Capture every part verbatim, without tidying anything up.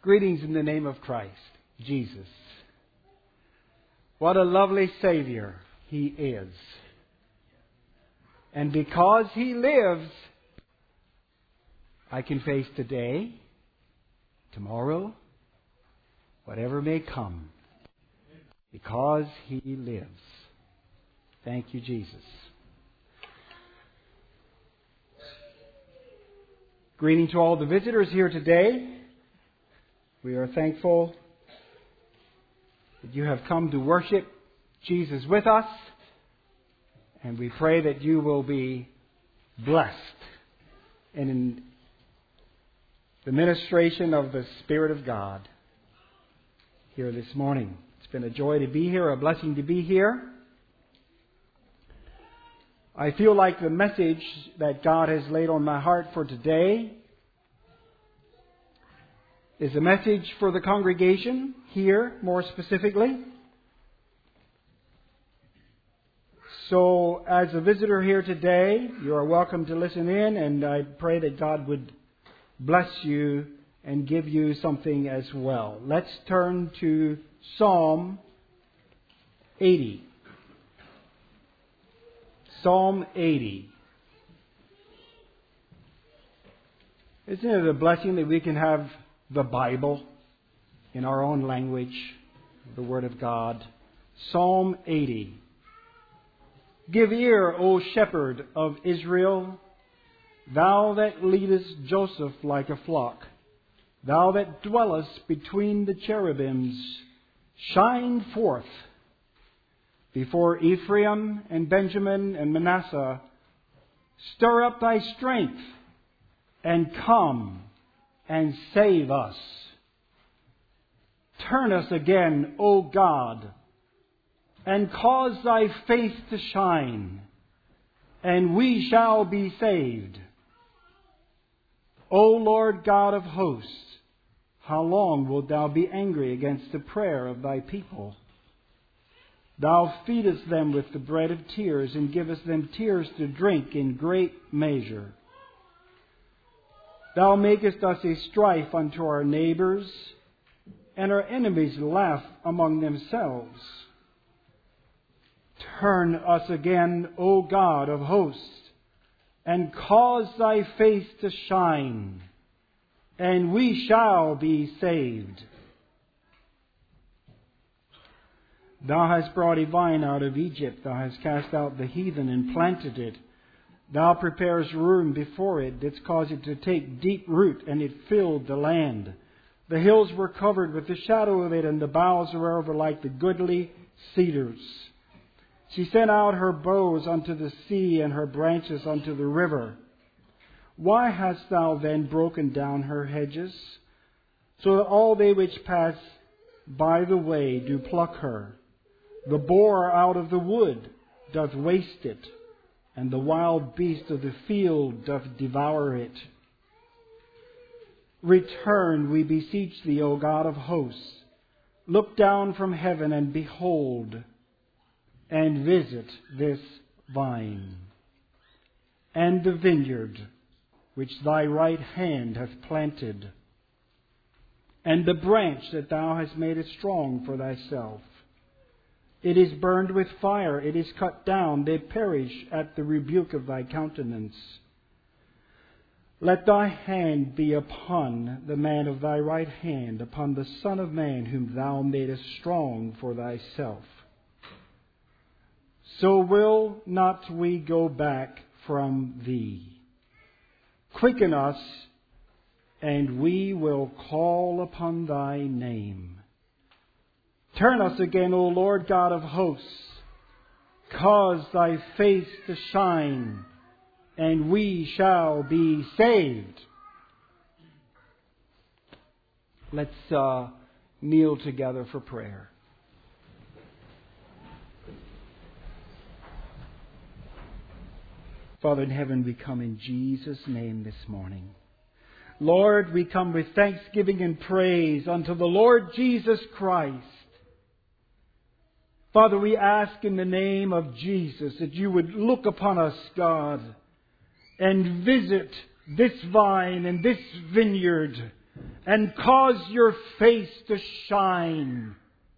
Greetings in the name of Christ, Jesus. What a lovely Savior He is. And because He lives, I can face today, tomorrow, whatever may come. Because He lives. Thank you, Jesus. Greeting to all the visitors here today. We are thankful that you have come to worship Jesus with us. And we pray that you will be blessed in the ministration of the Spirit of God here this morning. It's been a joy to be here, a blessing to be here. I feel like the message that God has laid on my heart for today is a message for the congregation here, more specifically. So, as a visitor here today, you are welcome to listen in, and I pray that God would bless you and give you something as well. Let's turn to Psalm eighty. Psalm eighty. Isn't it a blessing that we can have the Bible in our own language, the Word of God? Psalm eighty. Give ear, O shepherd of Israel, thou that leadest Joseph like a flock, thou that dwellest between the cherubims, shine forth before Ephraim and Benjamin and Manasseh. Stir up thy strength and come and save us. Turn us again, O God, and cause thy face to shine, and we shall be saved. O Lord God of hosts, how long wilt thou be angry against the prayer of thy people? Thou feedest them with the bread of tears, and givest them tears to drink in great measure. Thou makest us a strife unto our neighbors, and our enemies laugh among themselves. Turn us again, O God of hosts, and cause thy face to shine, and we shall be saved. Thou hast brought a vine out of Egypt. Thou hast cast out the heathen and planted it. Thou preparest room before it, didst cause it to take deep root, and it filled the land. The hills were covered with the shadow of it, and the boughs thereof were like the goodly cedars. She sent out her boughs unto the sea, and her branches unto the river. Why hast thou then broken down her hedges, so that all they which pass by the way do pluck her? The boar out of the wood doth waste it, and the wild beast of the field doth devour it. Return, we beseech thee, O God of hosts. Look down from heaven and behold, and visit this vine, and the vineyard which thy right hand hath planted, and the branch that thou hast made it strong for thyself. It is burned with fire, it is cut down, they perish at the rebuke of thy countenance. Let thy hand be upon the man of thy right hand, upon the Son of Man whom thou madest strong for thyself. So will not we go back from thee. Quicken us, and we will call upon thy name. Turn us again, O Lord God of hosts. Cause thy face to shine, and we shall be saved. Let's uh, kneel together for prayer. Father in heaven, we come in Jesus' name this morning. Lord, we come with thanksgiving and praise unto the Lord Jesus Christ. Father, we ask in the name of Jesus that you would look upon us, God, and visit this vine and this vineyard and cause your face to shine.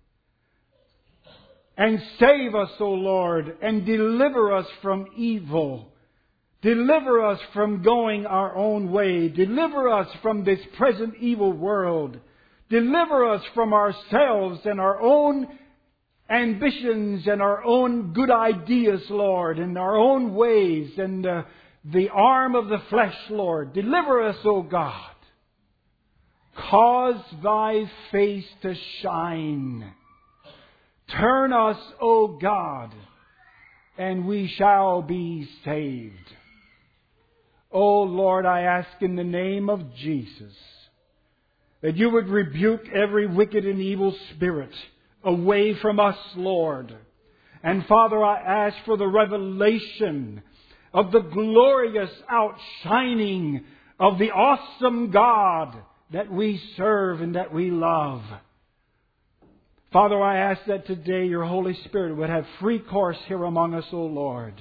And save us, O Lord, and deliver us from evil. Deliver us from going our own way. Deliver us from this present evil world. Deliver us from ourselves and our own ambitions and our own good ideas, Lord, and our own ways and uh, the arm of the flesh, Lord. Deliver us, O God. Cause Thy face to shine. Turn us, O God, and we shall be saved. O Lord, I ask in the name of Jesus that You would rebuke every wicked and evil spirit away from us, Lord. And Father, I ask for the revelation of the glorious outshining of the awesome God that we serve and that we love. Father, I ask that today Your Holy Spirit would have free course here among us, O Lord.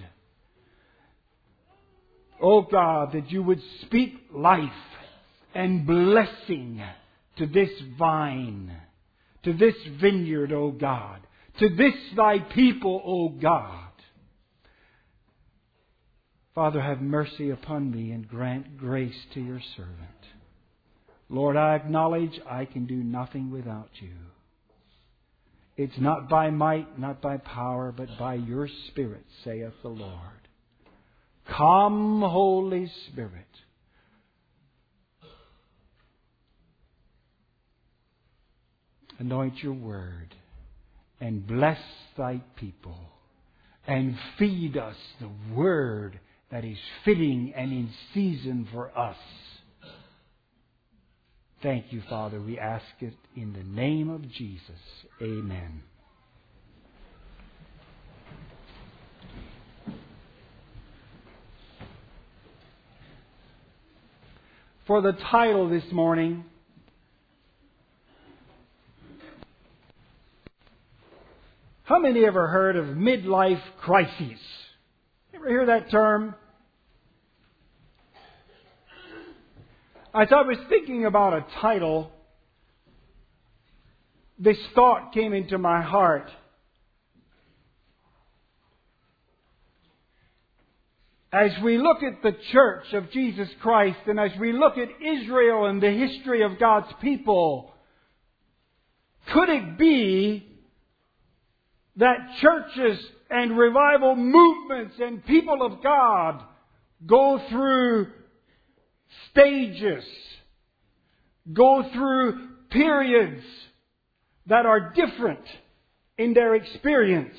O God, that You would speak life and blessing to this vine, to this vineyard, O God, to this Thy people, O God. Father, have mercy upon me and grant grace to Your servant. Lord, I acknowledge I can do nothing without You. It's not by might, not by power, but by Your Spirit, saith the Lord. Come, Holy Spirit. Anoint Your word and bless Thy people and feed us the word that is fitting and in season for us. Thank You, Father. We ask it in the name of Jesus. Amen. For the title this morning, how many ever heard of midlife crises? Ever hear that term? As I was thinking about a title, this thought came into my heart. As we look at the church of Jesus Christ and as we look at Israel and the history of God's people, could it be that churches and revival movements and people of God go through stages, go through periods that are different in their experience?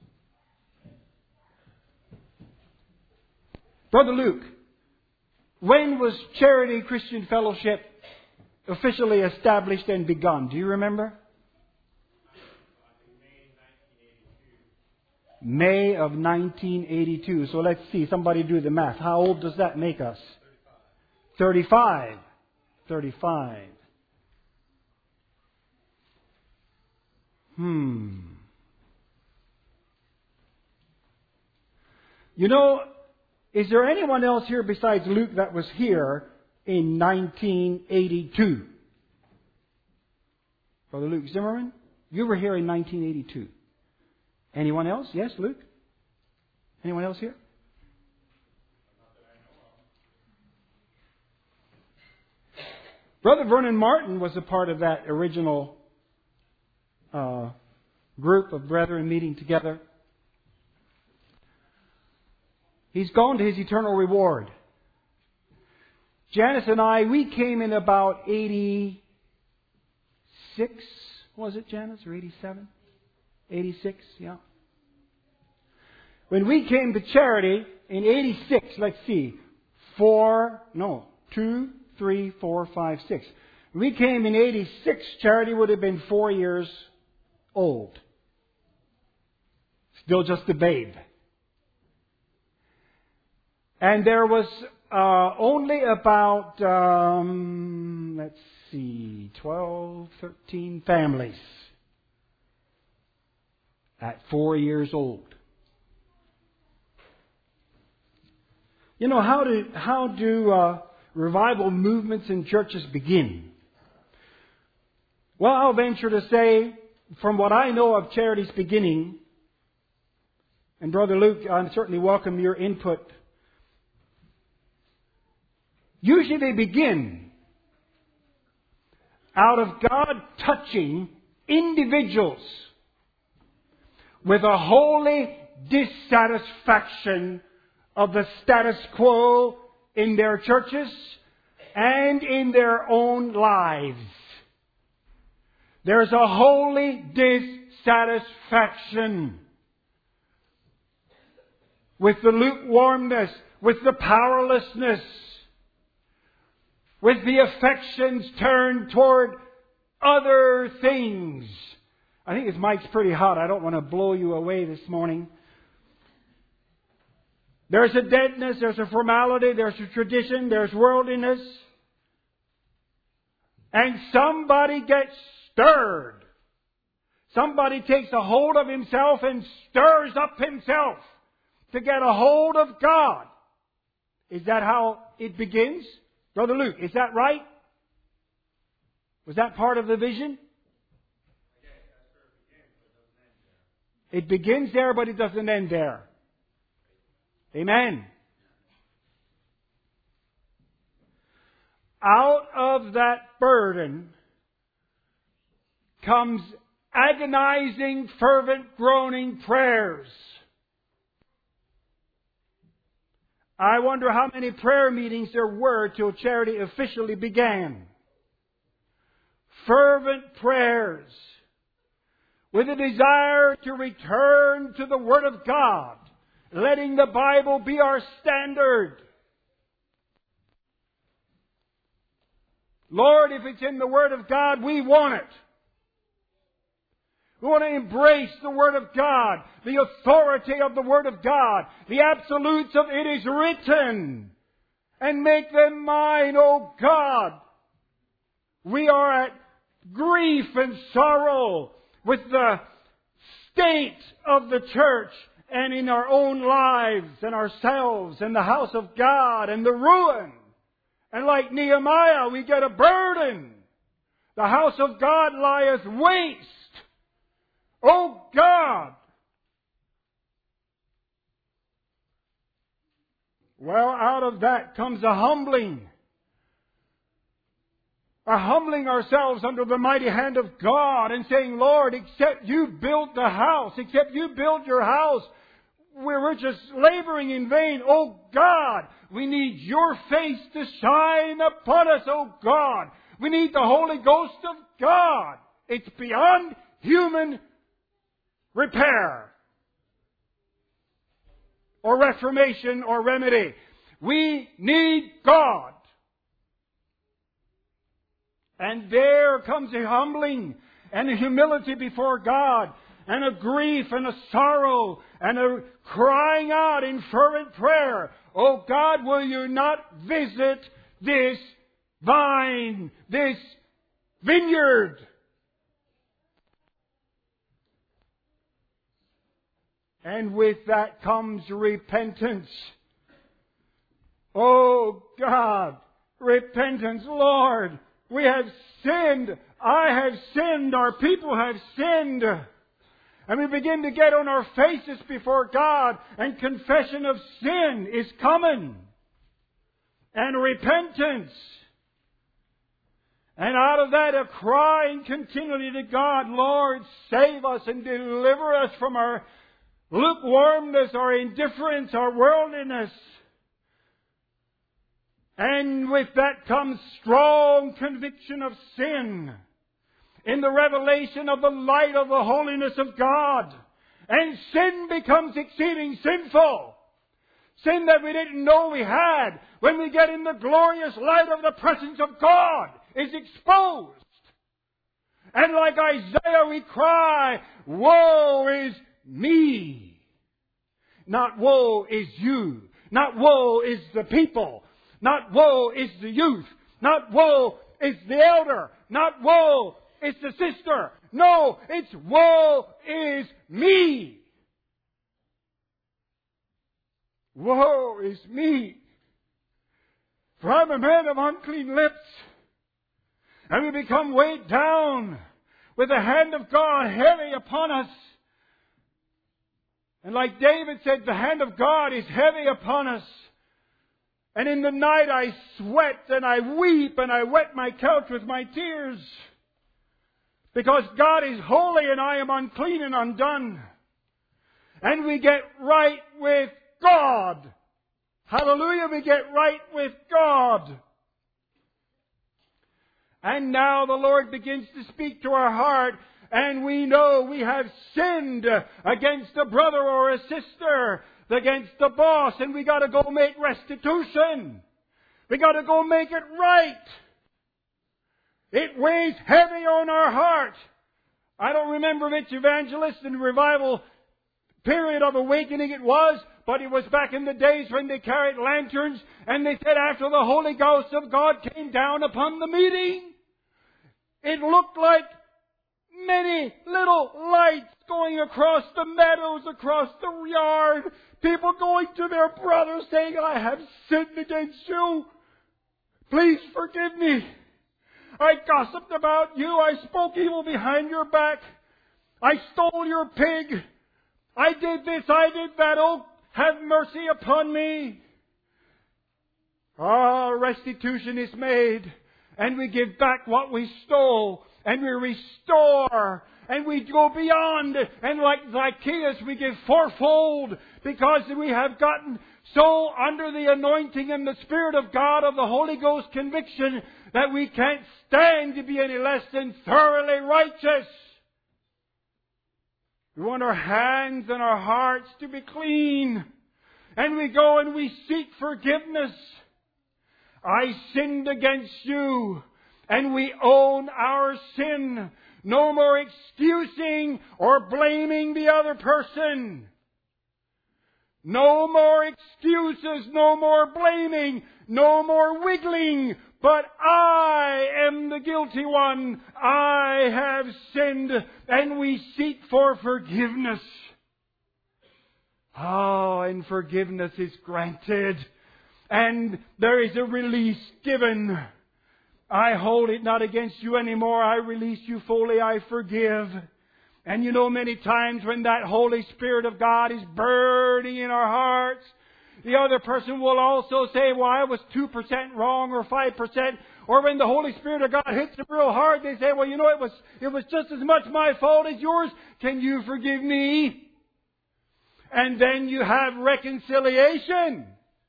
Brother Luke, when was Charity Christian Fellowship officially established and begun? Do you remember? May of nineteen eighty-two. So let's see. Somebody do the math. How old does that make us? thirty-five. thirty-five. Hmm. You know, is there anyone else here besides Luke that was here in nineteen eighty-two? Brother Luke Zimmerman, you were here in nineteen eighty-two. Anyone else? Yes, Luke? Anyone else here? Brother Vernon Martin was a part of that original uh, group of brethren meeting together. He's gone to his eternal reward. Janice and I, we came in about eighty-six, was it, Janice, or eighty-seven? eighty-six, yeah. When we came to Charity in eighty-six, let's see, four, no, two, three, four, five, six. When we came in eighty-six, Charity would have been four years old. Still just a babe. And there was uh, only about, um, let's see, twelve, thirteen families at four years old. You know, how do, how do uh, revival movements in churches begin? Well, I'll venture to say, from what I know of Charity's beginning, and Brother Luke, I certainly welcome your input. Usually they begin out of God touching individuals with a holy dissatisfaction of the status quo in their churches and in their own lives. There's a holy dissatisfaction with the lukewarmness, with the powerlessness, with the affections turned toward other things. I think this mic's pretty hot. I don't want to blow you away this morning. There's a deadness, there's a formality, there's a tradition, there's worldliness. And somebody gets stirred. Somebody takes a hold of himself and stirs up himself to get a hold of God. Is that how it begins? Brother Luke, is that right? Was that part of the vision? It begins there, but it doesn't end there. Amen. Out of that burden comes agonizing, fervent, groaning prayers. I wonder how many prayer meetings there were till Charity officially began. Fervent prayers with a desire to return to the Word of God, letting the Bible be our standard. Lord, if it's in the Word of God, we want it. We want to embrace the Word of God, the authority of the Word of God, the absolutes of it is written, and make them mine, O God. We are at grief and sorrow with the state of the church and in our own lives and ourselves and the house of God and the ruin. And like Nehemiah, we get a burden. The house of God lieth waste. Oh God! Well, out of that comes a humbling. A humbling ourselves under the mighty hand of God and saying, Lord, except you built the house, except you built your house, we're just laboring in vain. Oh God, we need your face to shine upon us, oh God. We need the Holy Ghost of God. It's beyond human repair or reformation or remedy. We need God. And there comes a humbling and a humility before God and a grief and a sorrow and a crying out in fervent prayer. Oh God, will you not visit this vine, this vineyard? And with that comes repentance. Oh God, repentance, Lord. We have sinned. I have sinned. Our people have sinned. And we begin to get on our faces before God, and confession of sin is coming. And repentance. And out of that a crying continually to God, Lord, save us and deliver us from our lukewarmness, our indifference, our worldliness. And with that comes strong conviction of sin in the revelation of the light of the holiness of God. And sin becomes exceeding sinful. Sin that we didn't know we had, when we get in the glorious light of the presence of God, is exposed. And like Isaiah we cry, woe is me. Not woe is you. Not woe is the people. Not woe is the youth. Not woe is the elder. Not woe is the sister. No, it's woe is me. Woe is me. For I'm a man of unclean lips. And we become weighed down with the hand of God heavy upon us. And like David said, the hand of God is heavy upon us. And in the night I sweat and I weep and I wet my couch with my tears. Because God is holy and I am unclean and undone. And we get right with God. Hallelujah, we get right with God. And now the Lord begins to speak to our heart, and we know we have sinned against a brother or a sister, against the boss, and we got to go make restitution. We got to go make it right. It weighs heavy on our heart. I don't remember which evangelist and revival period of awakening it was, but it was back in the days when they carried lanterns, and they said after the Holy Ghost of God came down upon the meeting, it looked like many little lights going across the meadows, across the yard. People going to their brother saying, I have sinned against you. Please forgive me. I gossiped about you. I spoke evil behind your back. I stole your pig. I did this. I did that. Oh, have mercy upon me. Ah, restitution is made. And we give back what we stole. And we restore. And we go beyond. And like Zacchaeus, we give fourfold. Because we have gotten so under the anointing and the Spirit of God of the Holy Ghost conviction that we can't stand to be any less than thoroughly righteous. We want our hands and our hearts to be clean. And we go and we seek forgiveness. I sinned against you. And we own our sin. No more excusing or blaming the other person. No more excuses, no more blaming, no more wiggling. But I am the guilty one. I have sinned, and we seek for forgiveness. Oh, and forgiveness is granted. And there is a release given. I hold it not against you anymore. I release you fully. I forgive. And you know, many times when that Holy Spirit of God is burning in our hearts, the other person will also say, well, I was two percent wrong or five percent. Or when the Holy Spirit of God hits them real hard, they say, well, you know, it was, it was just as much my fault as yours. Can you forgive me? And then you have reconciliation.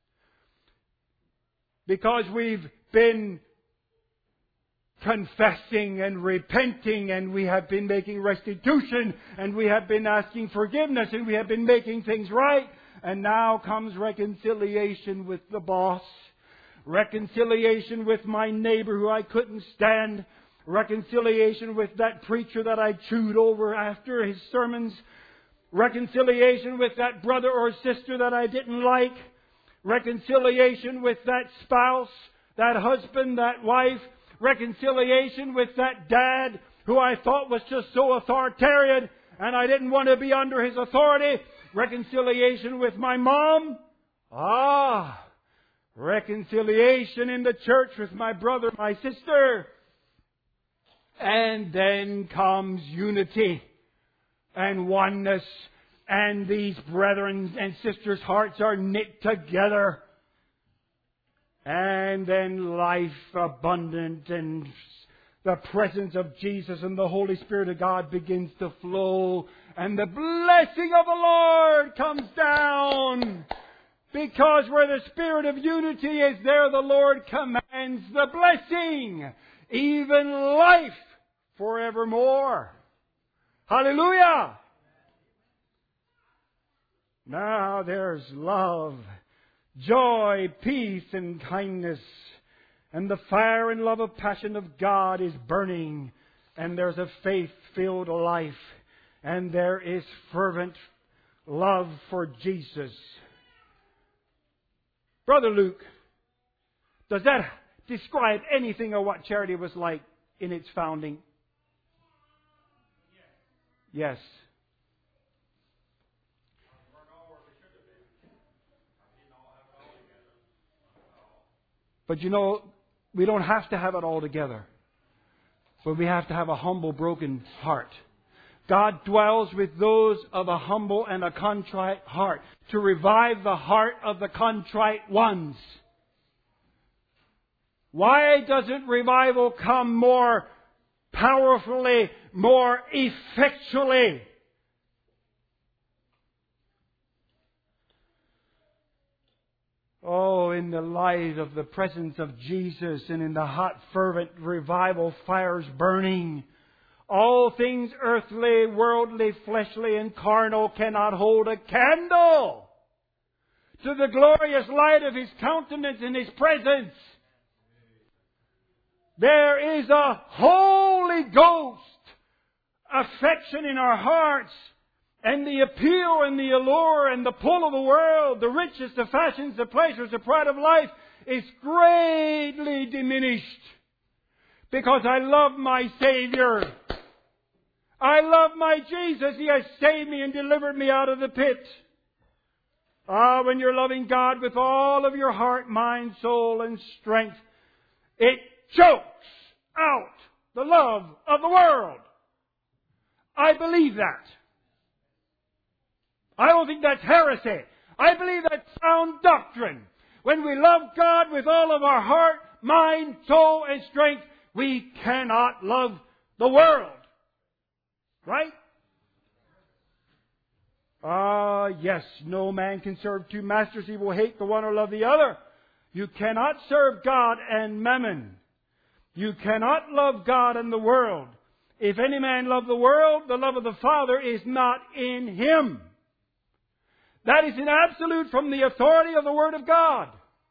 Because we've been confessing and repenting, and we have been making restitution, and we have been asking forgiveness, and we have been making things right. And now comes reconciliation with the boss. Reconciliation with my neighbor who I couldn't stand. Reconciliation with that preacher that I chewed over after his sermons. Reconciliation with that brother or sister that I didn't like. Reconciliation with that spouse, that husband, that wife. Reconciliation with that dad who I thought was just so authoritarian and I didn't want to be under his authority. Reconciliation with my mom. Ah, reconciliation in the church with my brother, my sister. And then comes unity and oneness. And these brethren and sisters' hearts are knit together. And then life abundant and the presence of Jesus and the Holy Spirit of God begins to flow. And the blessing of the Lord comes down. Because where the spirit of unity is, there the Lord commands the blessing. Even life forevermore. Hallelujah! Now there's love, joy, peace, and kindness. And the fire and love of passion of God is burning. And there's a faith-filled life. And there is fervent love for Jesus. Brother Luke, does that describe anything of what charity was like in its founding? Yes. But you know, we don't have to have it all together. But we have to have a humble, broken heart. God dwells with those of a humble and a contrite heart, to revive the heart of the contrite ones. Why doesn't revival come more powerfully, more effectually? Oh, in the light of the presence of Jesus and in the hot, fervent revival fires burning, all things earthly, worldly, fleshly, and carnal cannot hold a candle to the glorious light of His countenance and His presence. There is a Holy Ghost affection in our hearts, and the appeal and the allure and the pull of the world, the riches, the fashions, the pleasures, the pride of life is greatly diminished. Because I love my Savior. I love my Jesus. He has saved me and delivered me out of the pit. Ah, when you're loving God with all of your heart, mind, soul, and strength, it chokes out the love of the world. I believe that. I don't think that's heresy. I believe that's sound doctrine. When we love God with all of our heart, mind, soul, and strength, we cannot love the world. Right? Ah, yes, no man can serve two masters. He will hate the one or love the other. You cannot serve God and mammon. You cannot love God and the world. If any man love the world, the love of the Father is not in him. That is an absolute from the authority of the Word of God.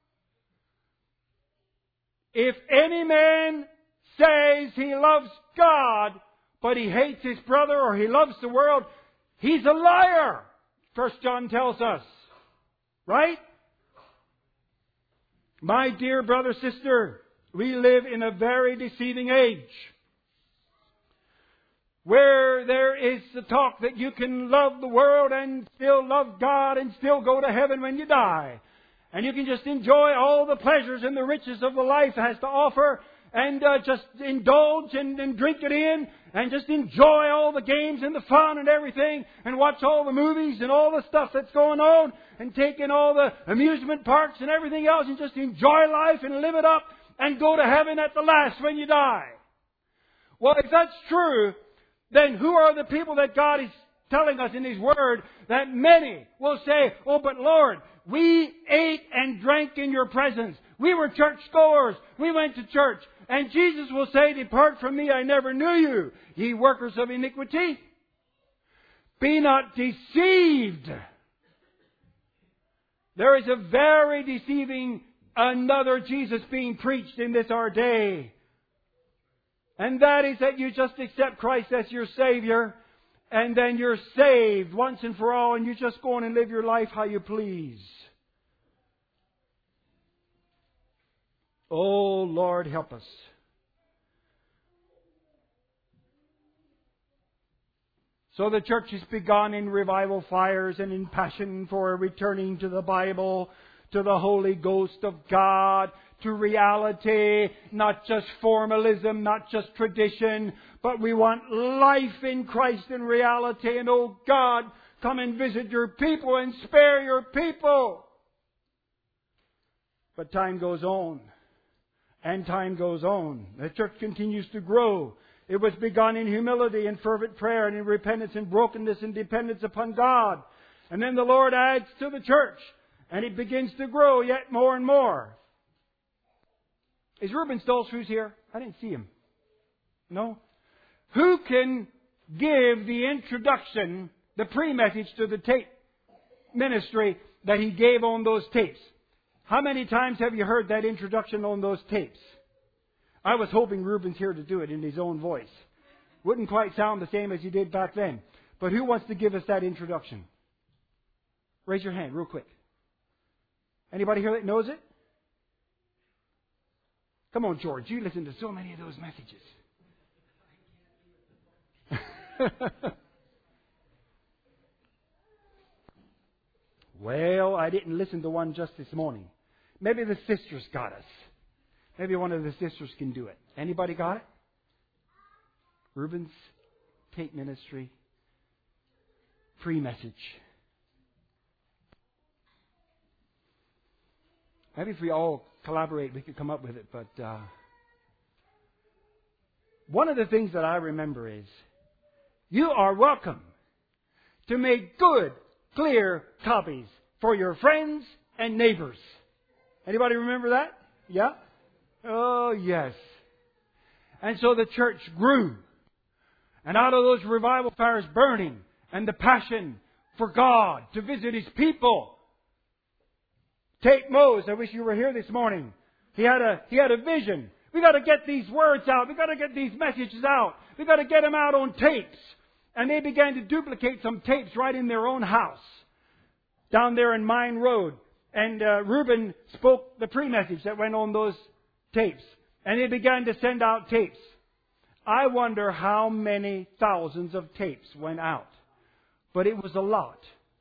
If any man says he loves God, but he hates his brother or he loves the world, he's a liar, First John tells us. Right? My dear brother, sister, we live in a very deceiving age, where there is the talk that you can love the world and still love God and still go to heaven when you die. And you can just enjoy all the pleasures and the riches of the life has to offer, and uh, just indulge and, and drink it in, and just enjoy all the games and the fun and everything, and watch all the movies and all the stuff that's going on, and take in all the amusement parks and everything else, and just enjoy life and live it up and go to heaven at the last when you die. Well, if that's true, then who are the people that God is telling us in His Word that many will say, oh, but Lord, we ate and drank in your presence. We were church goers. We went to church. And Jesus will say, depart from me, I never knew you, ye workers of iniquity. Be not deceived. There is a very deceiving another Jesus being preached in this our day. And that is that you just accept Christ as your Savior, and then you're saved once and for all, and you just go on and live your life how you please. Oh, Lord, help us. So the church has begun in revival fires and in passion for returning to the Bible, to the Holy Ghost of God, to reality, not just formalism, not just tradition, but we want life in Christ in reality. And oh God, come and visit your people and spare your people. But time goes on. And time goes on. The church continues to grow. It was begun in humility and fervent prayer and in repentance and brokenness and dependence upon God. And then the Lord adds to the church. And it begins to grow yet more and more. Is Reuben Stolzfus here? I didn't see him. No? Who can give the introduction, the pre-message to the tape ministry that he gave on those tapes? How many times have you heard that introduction on those tapes? I was hoping Reuben's here to do it in his own voice. Wouldn't quite sound the same as he did back then. But who wants to give us that introduction? Raise your hand real quick. Anybody here that knows it? Come on, George. You listen to so many of those messages. Well, I didn't listen to one just this morning. Maybe the sisters got us. Maybe one of the sisters can do it. Anybody got it? Reuben's tape ministry, pre-message. Maybe if we all collaborate, we could come up with it. But uh, one of the things that I remember is, you are welcome to make good, clear copies for your friends and neighbors. Anybody remember that? Yeah? Oh, yes. And so the church grew. And out of those revival fires burning and the passion for God to visit His people. Tate Mose, I wish you were here this morning. He had a, he had a vision. We got to get these words out. We got to get these messages out. We got to get them out on tapes. And they began to duplicate some tapes right in their own house, down there in Mine Road. And uh, Reuben spoke the pre-message that went on those tapes. And they began to send out tapes. I wonder how many thousands of tapes went out. But it was a lot.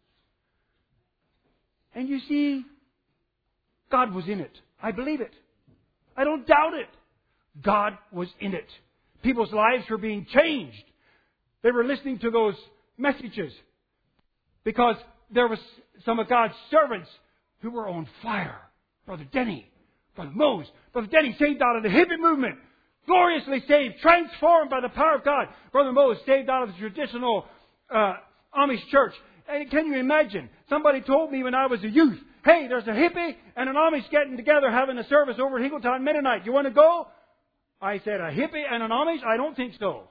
And you see, God was in it. I believe it. I don't doubt it. God was in it. People's lives were being changed. They were listening to those messages because there was some of God's servants who were on fire. Brother Denny, Brother Mose, Brother Denny saved out of the hippie movement, gloriously saved, transformed by the power of God. Brother Mose saved out of the traditional uh, Amish church. And can you imagine? Somebody told me when I was a youth, hey, there's a hippie and an Amish getting together having a service over at Hinkletown Mennonite. You want to go? I said, a hippie and an Amish? I don't think so.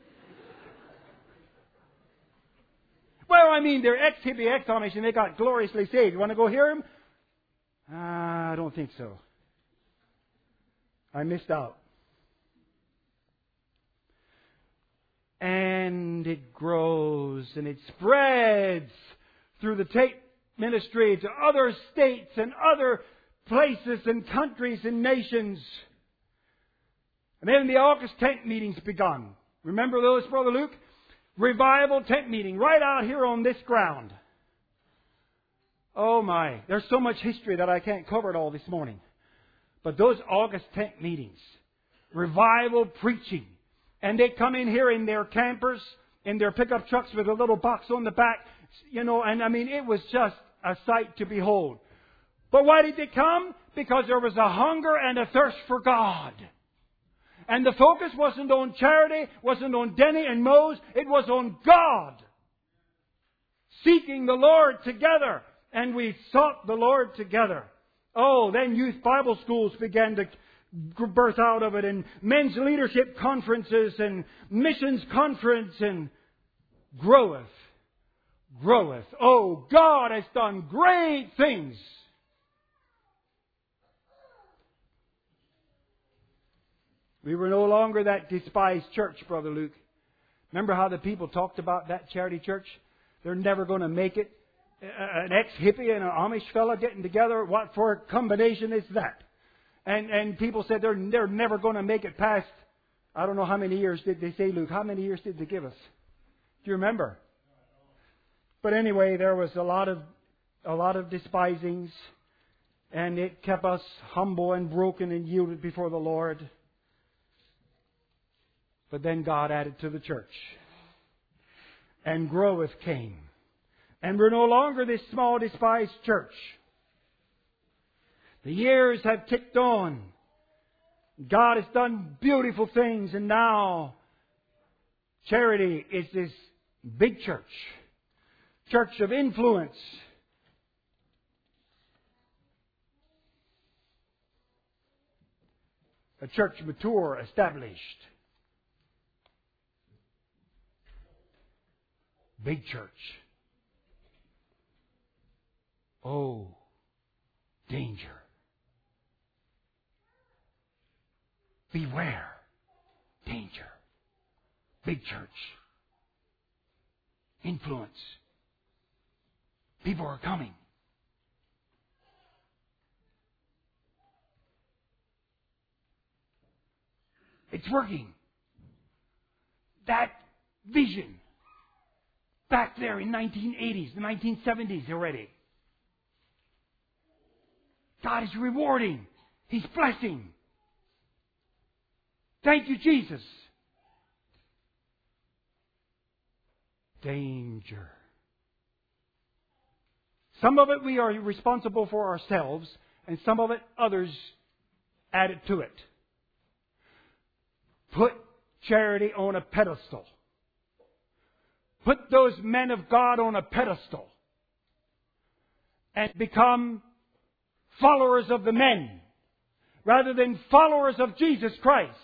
Well, I mean, they're ex-hippie, ex-Amish, and they got gloriously saved. You want to go hear them? Uh, I don't think so. I missed out. And it grows and it spreads through the tape ministry to other states and other places and countries and nations. And then the August tent meetings begun. Remember those, Brother Luke? Revival tent meeting right out here on this ground. Oh my, there's so much history that I can't cover it all this morning. But those August tent meetings, revival preaching, and they come in here in their campers, in their pickup trucks with a little box on the back, you know, and I mean, it was just a sight to behold. But why did they come? Because there was a hunger and a thirst for God. And the focus wasn't on charity, wasn't on Denny and Mose, it was on God. Seeking the Lord together. And we sought the Lord together. Oh, then youth Bible schools began to birth out of it, and men's leadership conferences and missions conference, and groweth, groweth. Oh, God has done great things. We were no longer that despised church, Brother Luke. Remember how the people talked about that charity church? They're never going to make it. An ex-hippie and an Amish fella getting together, what for a combination is that? And and people said they're they're never going to make it past, I don't know how many years did they say, Luke? How many years did they give us? Do you remember? But anyway, there was a lot of a lot of despisings, and it kept us humble and broken and yielded before the Lord. But then God added to the church. And groweth came. And we're no longer this small, despised church. The years have ticked on. God has done beautiful things. And now, charity is this big church. Church of influence. A church mature, established. Big church. Oh, danger. Beware. Danger. Big church. Influence. People are coming. It's working. That vision back there in nineteen eighties, the nineteen seventies already. God is rewarding. He's blessing. Thank you, Jesus. danger. Some of it we are responsible for ourselves, and some of it others added to it. Put charity on a pedestal. Put those men of God on a pedestal. And become followers of the men, rather than followers of Jesus Christ.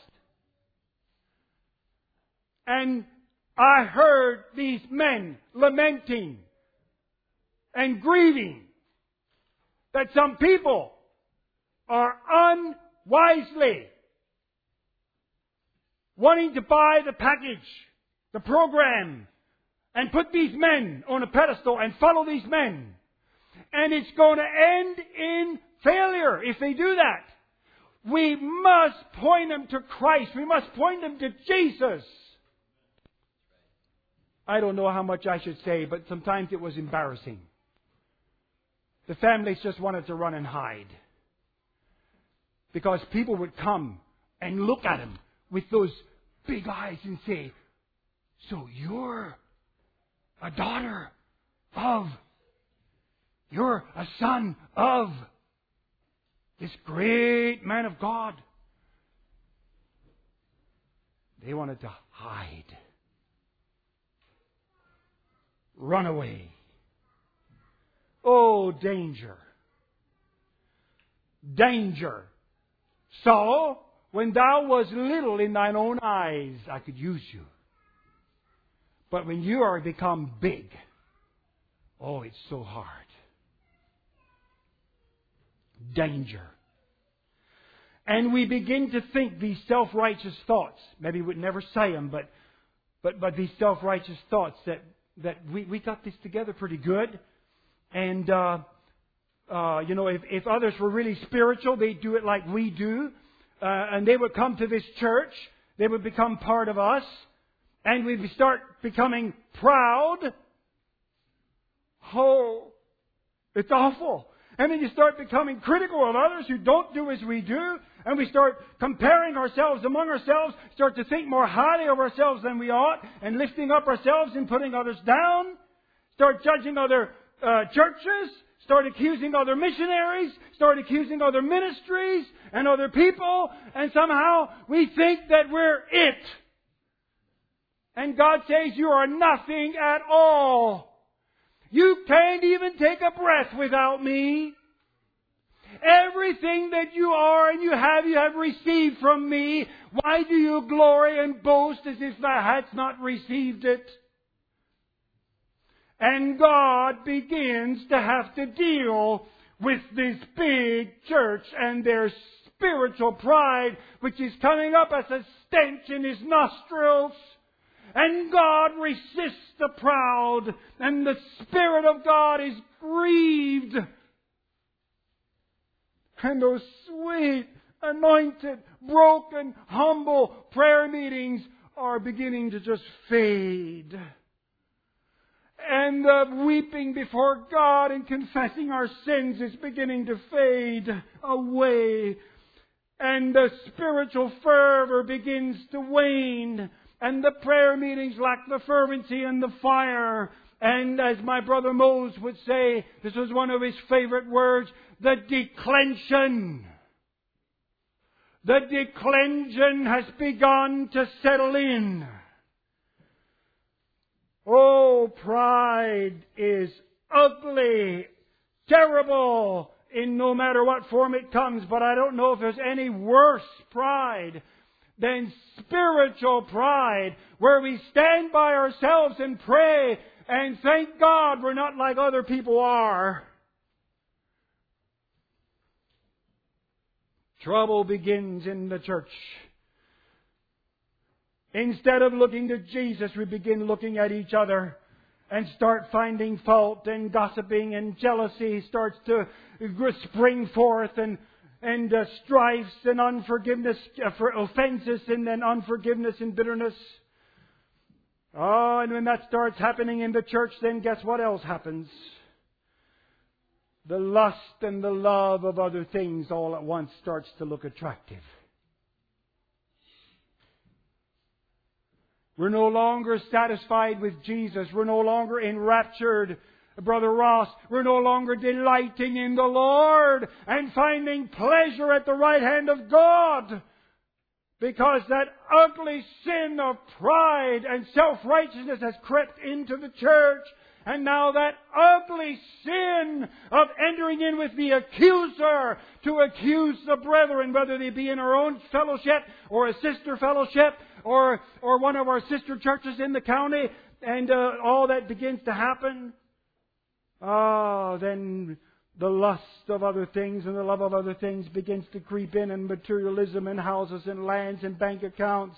And I heard these men lamenting and grieving that some people are unwisely wanting to buy the package, the program, and put these men on a pedestal and follow these men. And it's going to end in failure if they do that. We must point them to Christ. We must point them to Jesus. I don't know how much I should say, but sometimes it was embarrassing. The families just wanted to run and hide. Because people would come and look at him with those big eyes and say, "So you're a daughter of, you're a son of this great man of God." They wanted to hide. Run away. Oh, danger. Danger. So, when thou was little in thine own eyes, I could use you. But when you are become big, oh, it's so hard. Danger. And we begin to think these self-righteous thoughts. Maybe we'd never say them, but but but these self-righteous thoughts that that we, we got this together pretty good. And, uh, uh, you know, if, if others were really spiritual, they'd do it like we do. Uh, and they would come to this church. They would become part of us. And we'd start becoming proud. Oh, it's awful. And then you start becoming critical of others who don't do as we do. And we start comparing ourselves among ourselves, start to think more highly of ourselves than we ought, and lifting up ourselves and putting others down. Start judging other uh, churches, start accusing other missionaries, start accusing other ministries and other people, and somehow we think that we're it. And God says you are nothing at all. You can't even take a breath without me. Everything that you are and you have, you have received from me. Why do you glory and boast as if thou hadst not received it? And God begins to have to deal with this big church and their spiritual pride, which is coming up as a stench in His nostrils. And God resists the proud, and the Spirit of God is grieved. And those sweet, anointed, broken, humble prayer meetings are beginning to just fade. And the weeping before God and confessing our sins is beginning to fade away. And the spiritual fervor begins to wane. And the prayer meetings lack the fervency and the fire. And as my brother Mose would say, this was one of his favorite words, the declension. The declension has begun to settle in. Oh, pride is ugly, terrible in no matter what form it comes. But I don't know if there's any worse pride than spiritual pride, where we stand by ourselves and pray and thank God we're not like other people are. Trouble begins in the church. Instead of looking to Jesus, we begin looking at each other and start finding fault, and gossiping and jealousy starts to spring forth, and and uh, strifes and unforgiveness uh, for offenses, and then unforgiveness and bitterness. Oh, and when that starts happening in the church, then guess what else happens? The lust and the love of other things all at once starts to look attractive. We're no longer satisfied with Jesus. We're no longer enraptured. Brother Ross, we're no longer delighting in the Lord and finding pleasure at the right hand of God. Because that ugly sin of pride and self-righteousness has crept into the church. And now that ugly sin of entering in with the accuser to accuse the brethren, whether they be in our own fellowship or a sister fellowship or or one of our sister churches in the county, and uh, all that begins to happen. Ah, then the lust of other things and the love of other things begins to creep in, and materialism and houses and lands and bank accounts.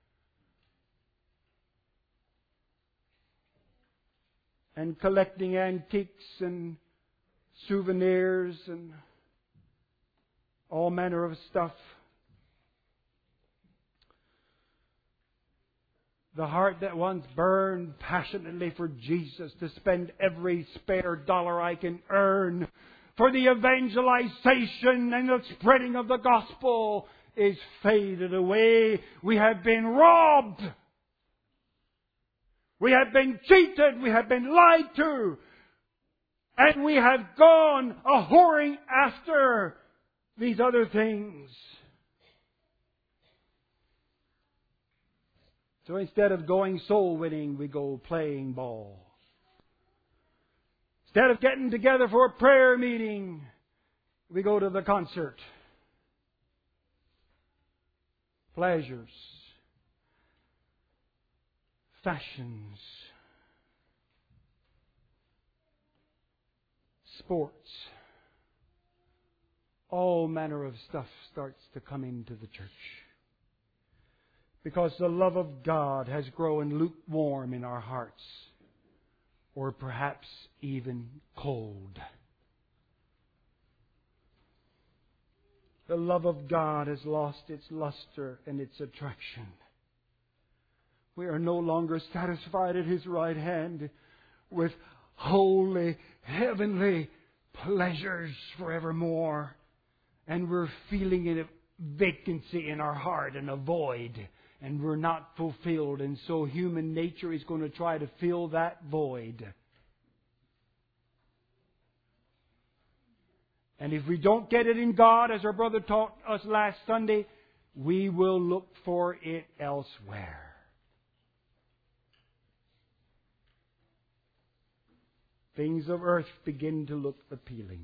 And collecting antiques and souvenirs and all manner of stuff. The heart that once burned passionately for Jesus, to spend every spare dollar I can earn for the evangelization and the spreading of the gospel, is faded away. We have been robbed. We have been cheated. We have been lied to. And we have gone a whoring after these other things. So instead of going soul winning, we go playing ball. Instead of getting together for a prayer meeting, we go to the concert. Pleasures. Fashions. Sports. All manner of stuff starts to come into the church. Because the love of God has grown lukewarm in our hearts. Or perhaps even cold. The love of God has lost its luster and its attraction. We are no longer satisfied at His right hand with holy, heavenly pleasures forevermore. And we're feeling a vacancy in our heart and a void. And we're not fulfilled. And so human nature is going to try to fill that void. And if we don't get it in God, as our brother taught us last Sunday, we will look for it elsewhere. Things of earth begin to look appealing.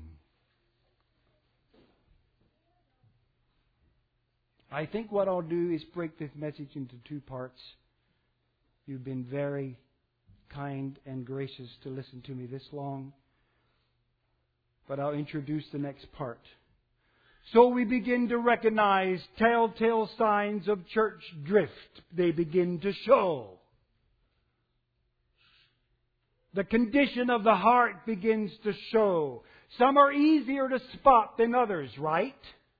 I think what I'll do is break this message into two parts. You've been very kind and gracious to listen to me this long. But I'll introduce the next part. So we begin to recognize telltale signs of church drift. They begin to show. The condition of the heart begins to show. Some are easier to spot than others, right?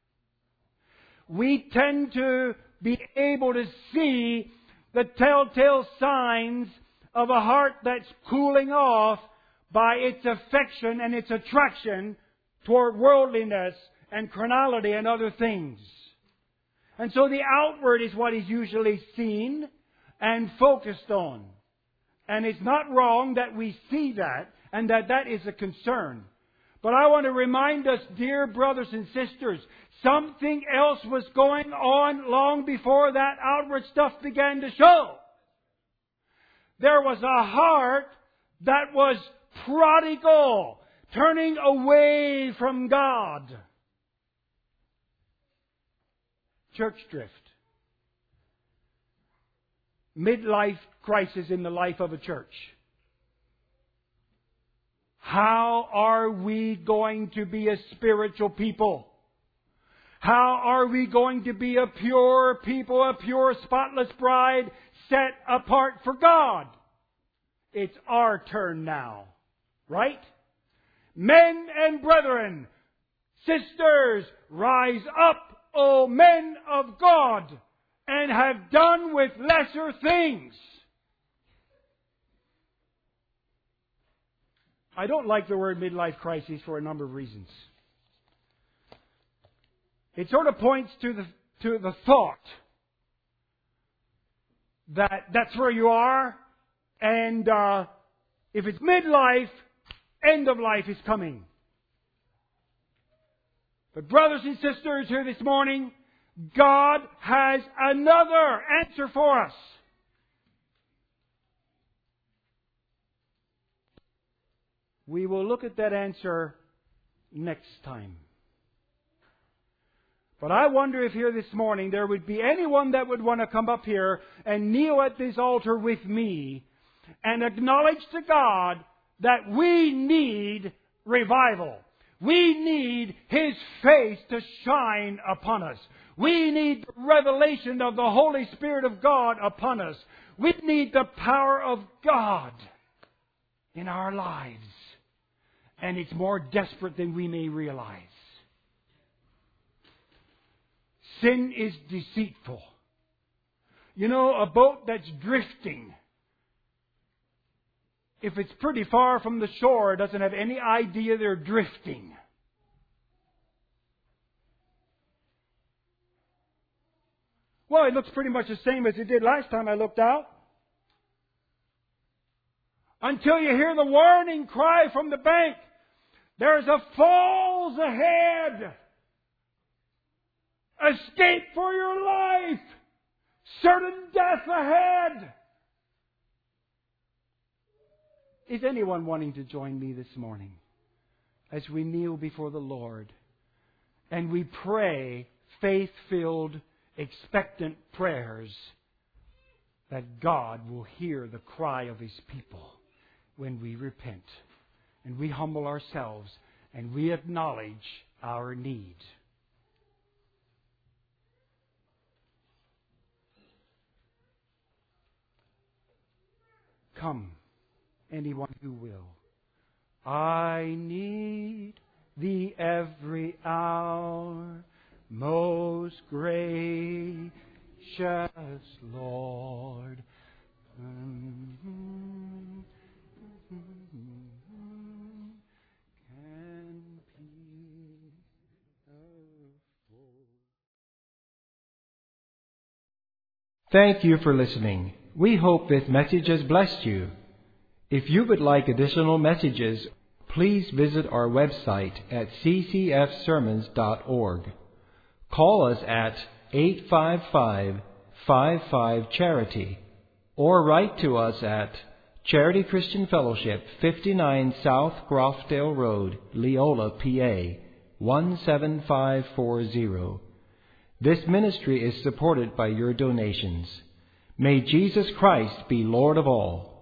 We tend to be able to see the telltale signs of a heart that's cooling off by its affection and its attraction toward worldliness and carnality and other things. And so the outward is what is usually seen and focused on. And it's not wrong that we see that and that that is a concern. But I want to remind us, dear brothers and sisters, something else was going on long before that outward stuff began to show. There was a heart that was prodigal, turning away from God. Church drift. Midlife crisis in the life of a church. How are we going to be a spiritual people? How are we going to be a pure people, a pure, spotless bride set apart for God? It's our turn now. Right? Men and brethren, sisters, rise up, O men of God, and have done with lesser things. I don't like the word midlife crisis for a number of reasons. It sort of points to the to the thought that that's where you are. And uh, if it's midlife, end of life is coming. But brothers and sisters here this morning, God has another answer for us. We will look at that answer next time. But I wonder if here this morning there would be anyone that would want to come up here and kneel at this altar with me and acknowledge to God that we need revival. We need His face to shine upon us. We need the revelation of the Holy Spirit of God upon us. We need the power of God in our lives. And it's more desperate than we may realize. Sin is deceitful. You know, a boat that's drifting, if it's pretty far from the shore, it doesn't have any idea they're drifting. Well, it looks pretty much the same as it did last time I looked out. Until you hear the warning cry from the bank, there's a falls ahead. Escape for your life. Certain death ahead. Is anyone wanting to join me this morning as we kneel before the Lord and we pray faith-filled, expectant prayers that God will hear the cry of His people when we repent and we humble ourselves and we acknowledge our need? Come, anyone who will. I need Thee every hour, most gracious Lord. Thank you for listening. We hope this message has blessed you. If you would like additional messages, please visit our website at c c f sermons dot org. Call us at eight five five, five five, charity or write to us at Charity Christian Fellowship, fifty-nine South Grofdale Road, Leola, P A, one seven five four zero. This ministry is supported by your donations. May Jesus Christ be Lord of all.